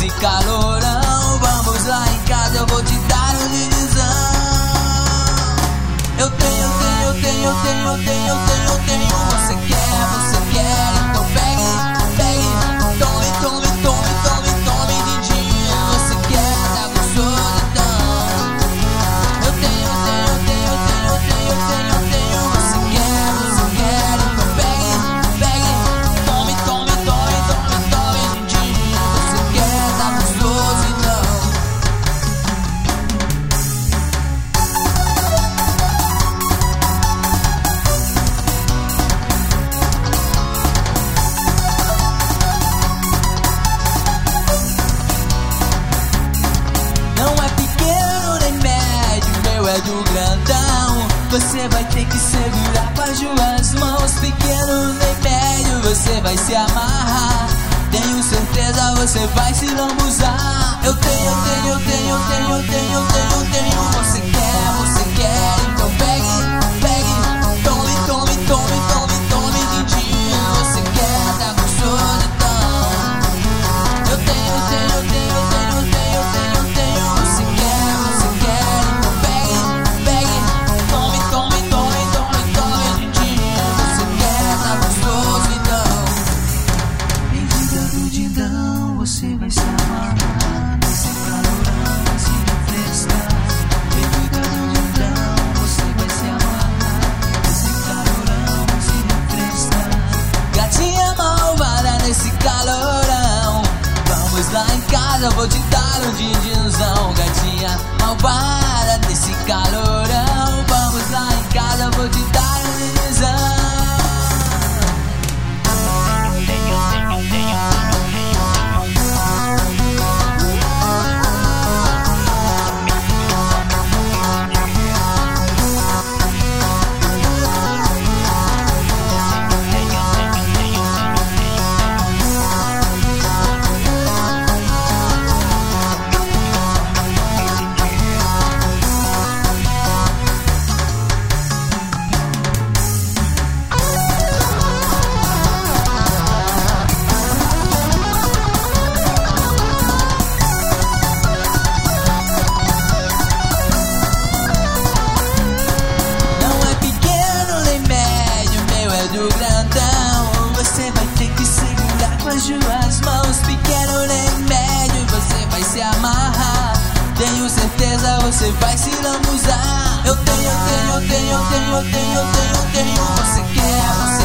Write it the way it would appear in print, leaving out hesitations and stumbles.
nesse calorão. Vamos lá em casa, eu vou te dar um dindinzão. Eu tenho. Você quer, então pegue, tome, dindinho. Você quer, tá gostoso, então. Eu tenho. Você quer, então pegue, tome, dindinho. Você quer, tá gostoso, então. É do grandão, você vai ter que segurar com as duas mãos. Pequeno nem médio, você vai se amarrar. Tenho certeza, você vai se lambuzar. Eu tenho. Você quer, então pegue, tome, dindinho. Você quer, tá gostoso, então. Eu tenho. Você quer, então pegue, tome, dindinho. Você quer, tá gostoso, então. Bem-vinda do dindão, você vai se amarrar nesse calorão, se refrescar. Bem-vinda do dindão, você vai se amarrar nesse calorão, se refrescar. Gatinha malvada nesse calorão, vamos lá em casa, eu vou te dar um dindinzão. Gatinha malvada nesse calorão, vamos lá em casa, eu vou te dar um dindinzão. Do grandão, você vai ter que segurar com as duas mãos. Pequeno nem médio, você vai se amarrar. Tenho certeza, você vai se lambuzar. Eu tenho. Você quer,